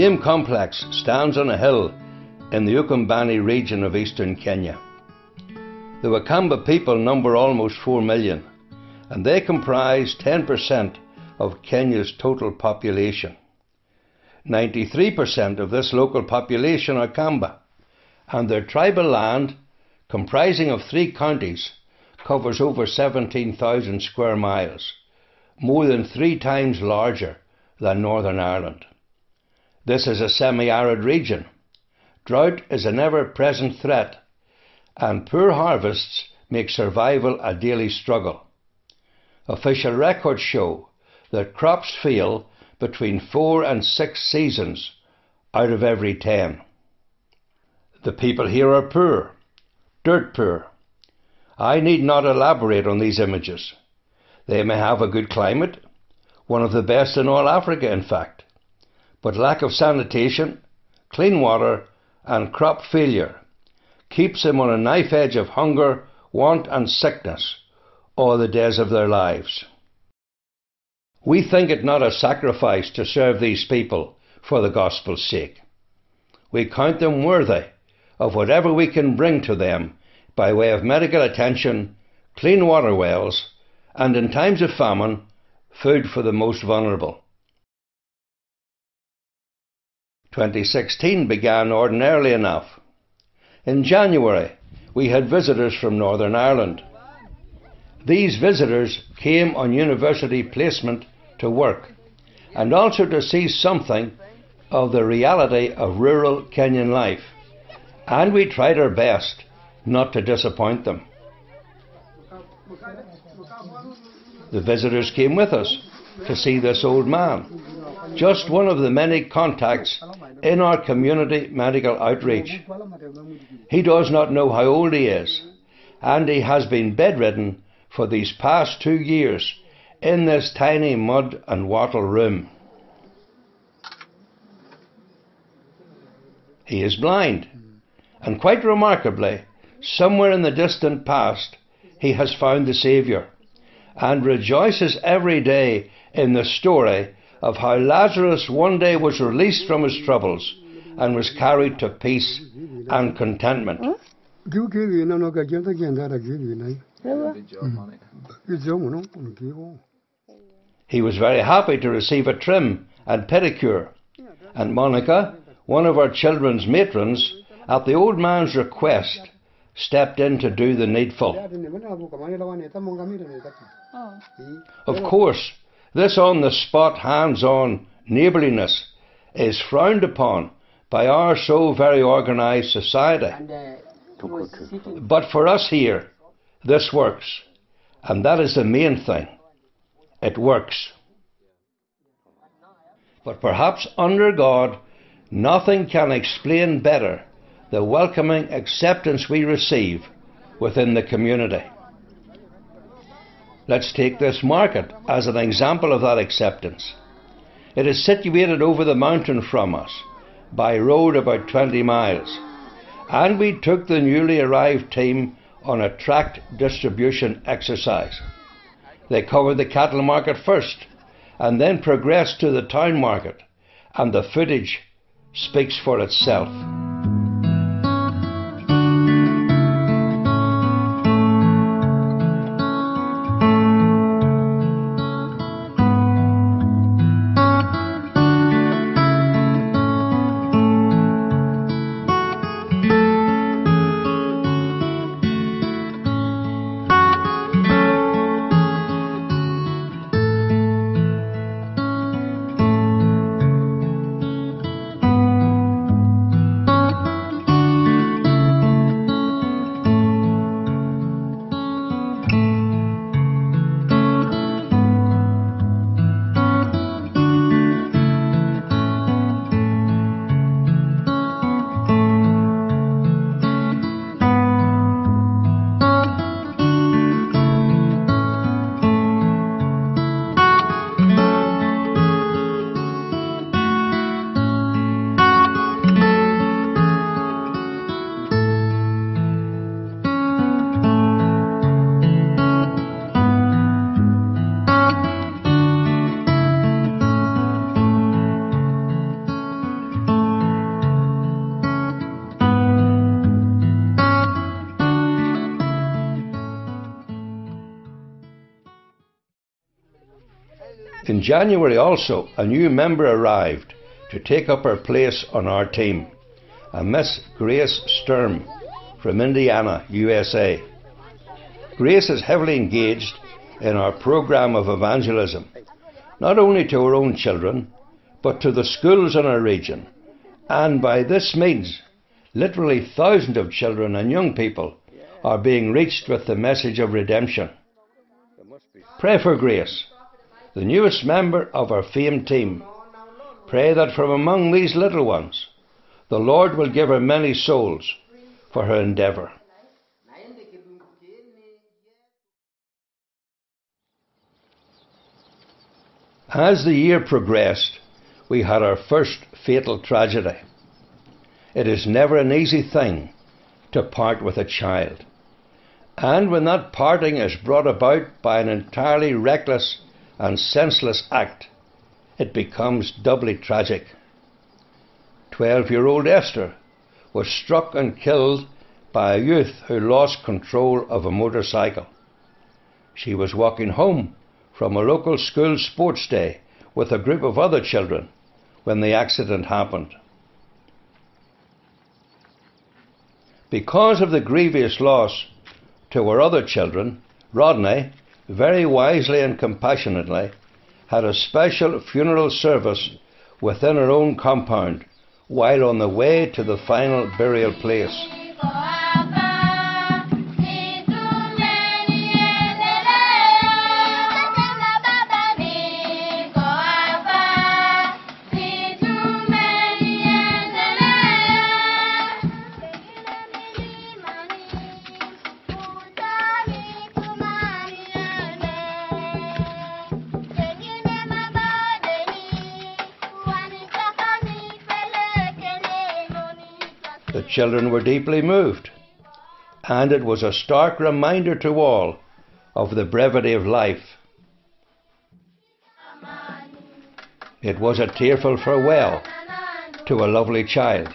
same complex stands on a hill in the Ukambani region of eastern Kenya. The Wakamba people number almost 4 million, and they comprise 10% of Kenya's total population. 93% of this local population are Kamba, and their tribal land, comprising of 3 counties, covers over 17,000 square miles, more than 3 times larger than Northern Ireland. This is a semi-arid region. Drought is an ever-present threat, and poor harvests make survival a daily struggle. Official records show that crops fail between 4 and 6 seasons out of every 10. The people here are poor, dirt poor. I need not elaborate on these images. They may have a good climate, one of the best in all Africa in fact, but lack of sanitation, clean water and crop failure keeps them on a knife edge of hunger, want and sickness all the days of their lives. We think it not a sacrifice to serve these people for the gospel's sake. We count them worthy of whatever we can bring to them by way of medical attention, clean water wells, and in times of famine, food for the most vulnerable. 2016 began ordinarily enough. In January, we had visitors from Northern Ireland. These visitors came on university placement to work, and also to see something of the reality of rural Kenyan life, and we tried our best not to disappoint them. The visitors came with us to see this old man, just one of the many contacts in our community medical outreach. He does not know how old he is, and he has been bedridden for these past 2 years in this tiny mud and wattle room. He is blind, and quite remarkably, somewhere in the distant past, he has found the Saviour, and rejoices every day in the story of how Lazarus one day was released from his troubles and was carried to peace and contentment. He was very happy to receive a trim and pedicure, and Monica, one of our children's matrons, at the old man's request, stepped in to do the needful. Of course, this on-the-spot, hands-on neighbourliness is frowned upon by our so very organised society. But for us here, this works, and that is the main thing. It works. But perhaps under God, nothing can explain better the welcoming acceptance we receive within the community. Let's take this market as an example of that acceptance. It is situated over the mountain from us, by road about 20 miles, and we took the newly arrived team on a tract distribution exercise. They covered the cattle market first, and then progressed to the town market, and the footage speaks for itself. In January also, a new member arrived to take up her place on our team, a Miss Grace Sturm from Indiana, USA. Grace is heavily engaged in our program of evangelism, not only to our own children, but to the schools in our region. And by this means, literally thousands of children and young people are being reached with the message of redemption. Pray for Grace, the newest member of our famed team. Pray that from among these little ones, the Lord will give her many souls for her endeavour. As the year progressed, we had our first fatal tragedy. It is never an easy thing to part with a child. And when that parting is brought about by an entirely reckless and senseless act, it becomes doubly tragic. 12-year-old Esther was struck and killed by a youth who lost control of a motorcycle. She was walking home from a local school sports day with a group of other children when the accident happened. Because of the grievous loss to our other children, Rodney, very wisely and compassionately, had a special funeral service within her own compound while on the way to the final burial place. The children were deeply moved, and it was a stark reminder to all of the brevity of life. It was a tearful farewell to a lovely child.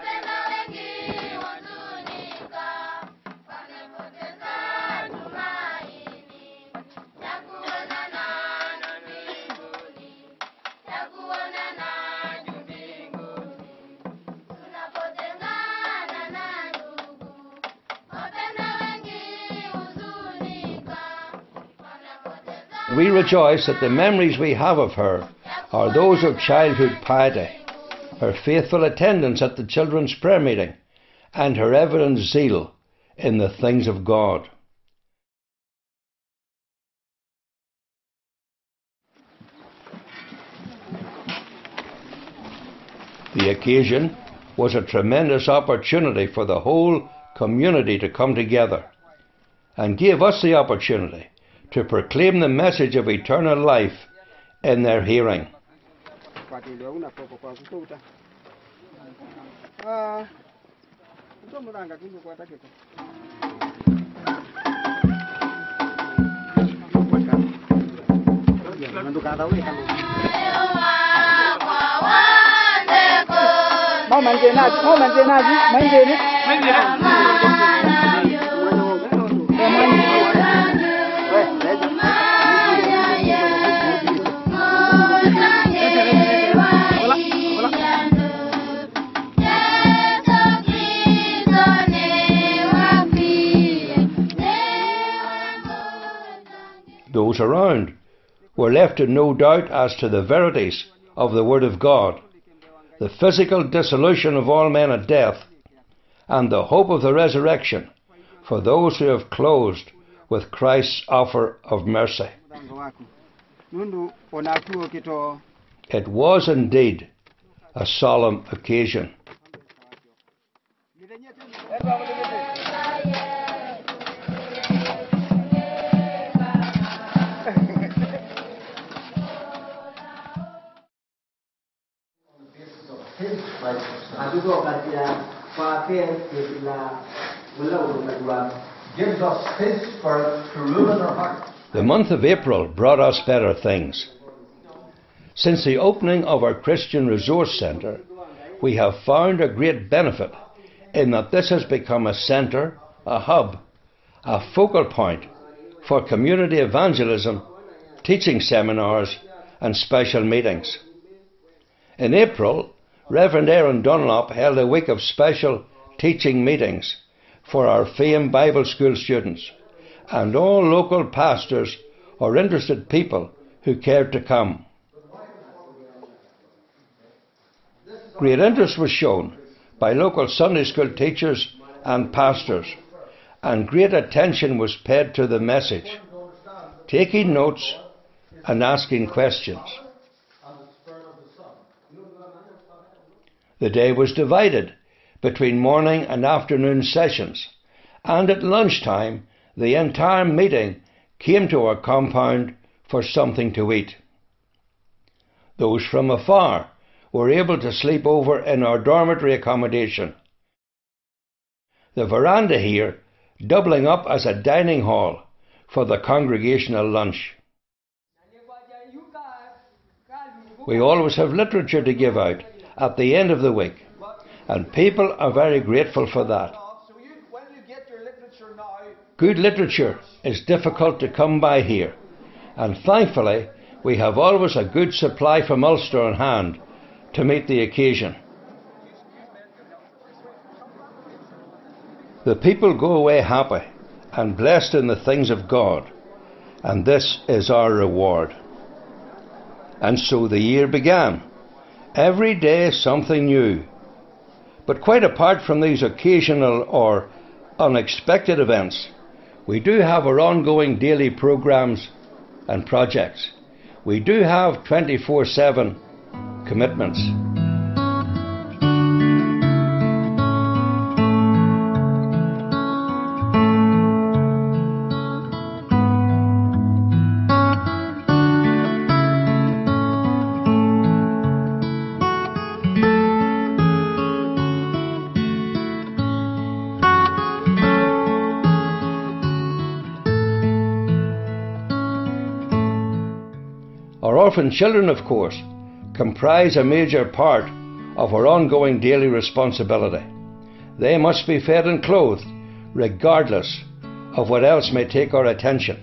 We rejoice that the memories we have of her are those of childhood piety, her faithful attendance at the children's prayer meeting, and her evident zeal in the things of God. The occasion was a tremendous opportunity for the whole community to come together and gave us the opportunity to proclaim the message of eternal life in their hearing. Those around were left in no doubt as to the verities of the Word of God, the physical dissolution of all men at death, and the hope of the resurrection for those who have closed with Christ's offer of mercy. It was indeed a solemn occasion. Gives us His Spirit to rule in our hearts. The month of April brought us better things. Since the opening of our Christian Resource Centre, we have found a great benefit in that this has become a centre, a hub, a focal point for community evangelism, teaching seminars and special meetings. In April, Reverend Aaron Dunlop held a week of special teaching meetings for our famed Bible school students and all local pastors or interested people who cared to come. Great interest was shown by local Sunday school teachers and pastors, and great attention was paid to the message, taking notes and asking questions. The day was divided between morning and afternoon sessions, and at lunchtime the entire meeting came to our compound for something to eat. Those from afar were able to sleep over in our dormitory accommodation. The veranda here doubling up as a dining hall for the congregational lunch. We always have literature to give out at the end of the week, and people are very grateful for that. Good literature is difficult to come by here, and thankfully we have always a good supply from Ulster on hand to meet the occasion. The people go away happy and blessed in the things of God, and this is our reward. And so the year began. Every day something new. But quite apart from these occasional or unexpected events, we do have our ongoing daily programs and projects. We do have 24/7 commitments. Our orphan children, of course, comprise a major part of our ongoing daily responsibility. They must be fed and clothed, regardless of what else may take our attention.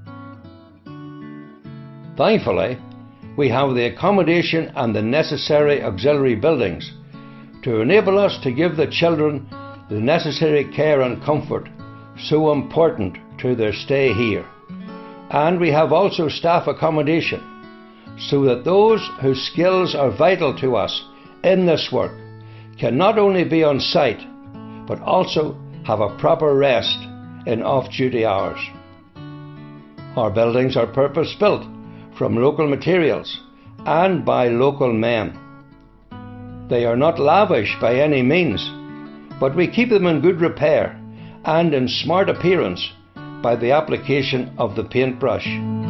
Thankfully, we have the accommodation and the necessary auxiliary buildings to enable us to give the children the necessary care and comfort so important to their stay here. And we have also staff accommodation, so that those whose skills are vital to us in this work can not only be on site, but also have a proper rest in off-duty hours. Our buildings are purpose-built from local materials and by local men. They are not lavish by any means, but we keep them in good repair and in smart appearance by the application of the paintbrush.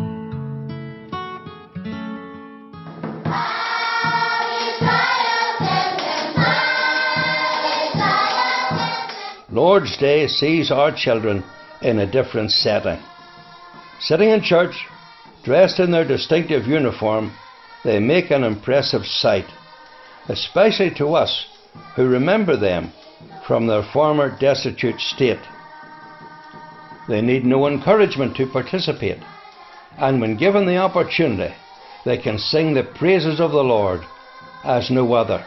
Lord's Day sees our children in a different setting. Sitting in church, dressed in their distinctive uniform, they make an impressive sight, especially to us who remember them from their former destitute state. They need no encouragement to participate, and when given the opportunity, they can sing the praises of the Lord as no other.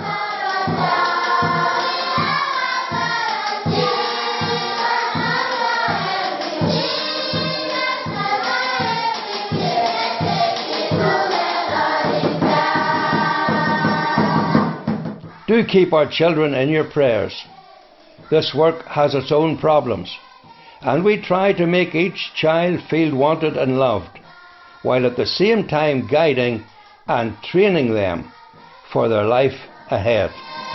Do keep our children in your prayers. This work has its own problems, and we try to make each child feel wanted and loved, while at the same time guiding and training them for their life ahead.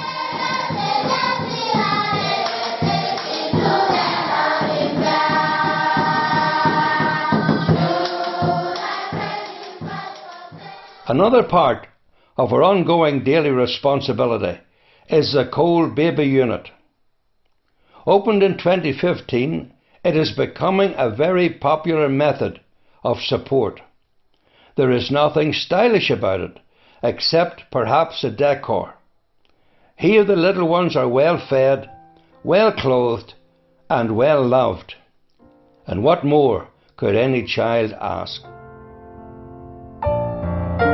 Another part of our ongoing daily responsibility is the Cole Baby Unit. Opened in 2015, it is becoming a very popular method of support. There is nothing stylish about it, except perhaps the decor. Here the little ones are well fed, well clothed, and well loved. And what more could any child ask?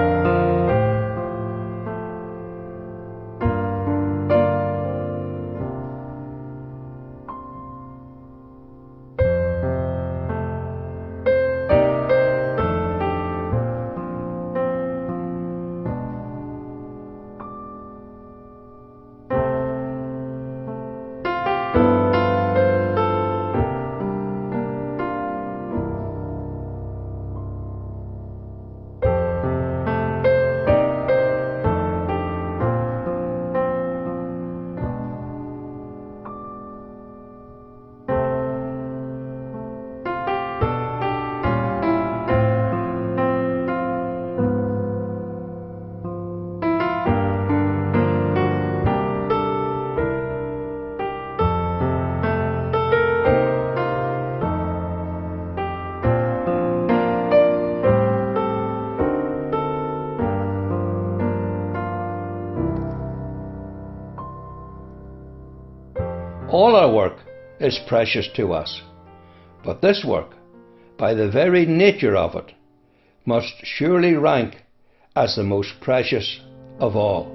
All our work is precious to us, but this work, by the very nature of it, must surely rank as the most precious of all.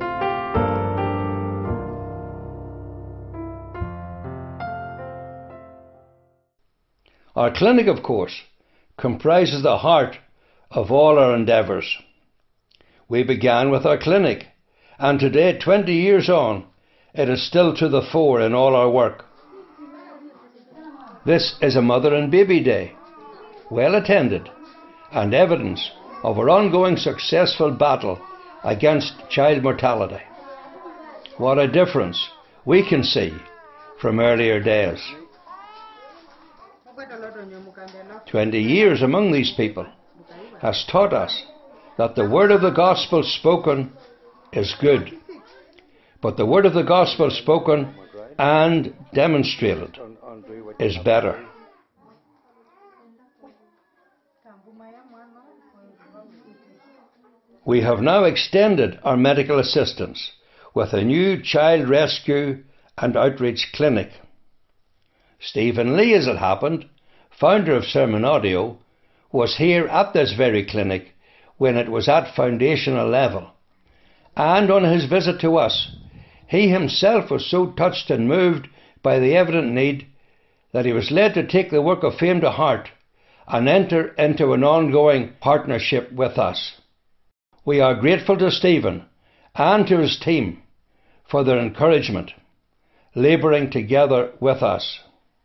Our clinic, of course, comprises the heart of all our endeavours. We began with our clinic, and today, 20 years on, it is still to the fore in all our work. This is a Mother and Baby Day, well attended, and evidence of our ongoing successful battle against child mortality. What a difference we can see from earlier days. 20 years among these people has taught us that the word of the gospel spoken is good, but the word of the gospel spoken and demonstrated is better. We have now extended our medical assistance with a new child rescue and outreach clinic. Stephen Lee, as it happened, founder of Sermon Audio, was here at this very clinic when it was at foundational level. And on his visit to us, he himself was so touched and moved by the evident need that he was led to take the work of fame to heart and enter into an ongoing partnership with us. We are grateful to Stephen and to his team for their encouragement, labouring together with us.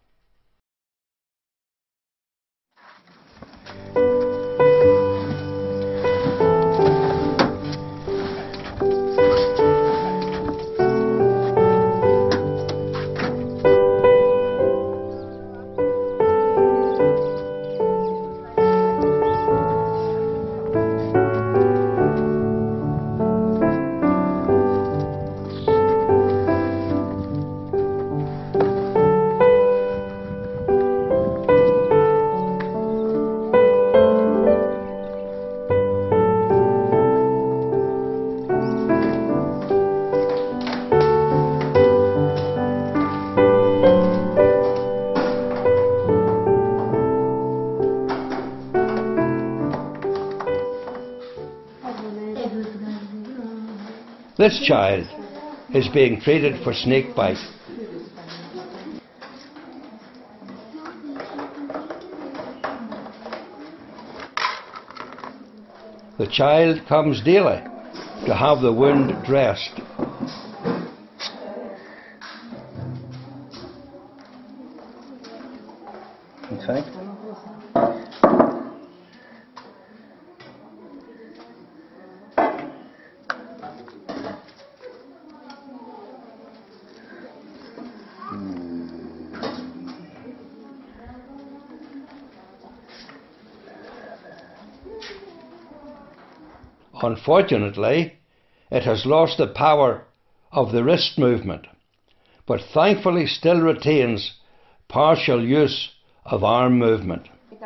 This child is being treated for snake bite. The child comes daily to have the wound dressed. Okay. Unfortunately, it has lost the power of the wrist movement, but thankfully still retains partial use of arm movement.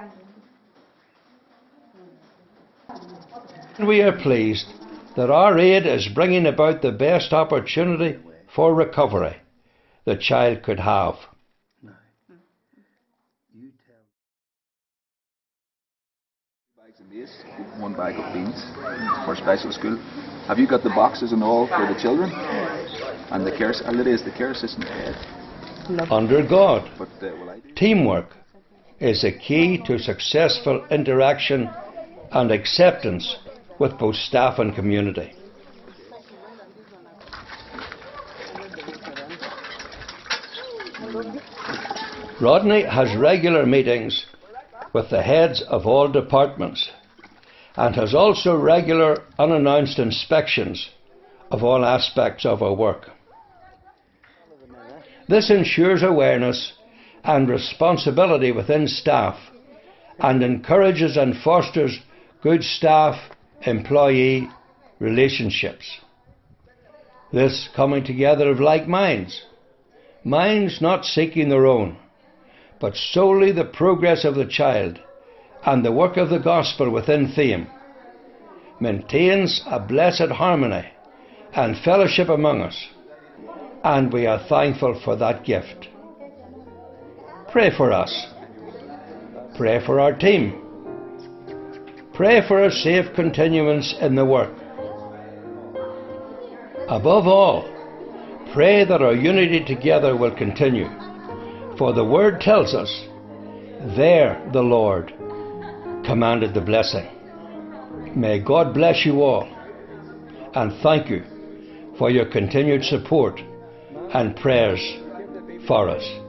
We are pleased that our aid is bringing about the best opportunity for recovery the child could have. One bag of beans for special school. Have you got the boxes and all for the children? And the care, Lydia is the care assistant head. Under God, teamwork is a key to successful interaction and acceptance with both staff and community. Rodney has regular meetings with the heads of all departments and has also regular unannounced inspections of all aspects of our work. This ensures awareness and responsibility within staff and encourages and fosters good staff-employee relationships. This coming together of like minds not seeking their own, but solely the progress of the child and the work of the gospel within Thame, maintains a blessed harmony and fellowship among us, and we are thankful for that gift. Pray for us. Pray for our team. Pray for a safe continuance in the work. Above all, pray that our unity together will continue, for the Word tells us, there the Lord commanded the blessing. May God bless you all, and thank you for your continued support and prayers for us.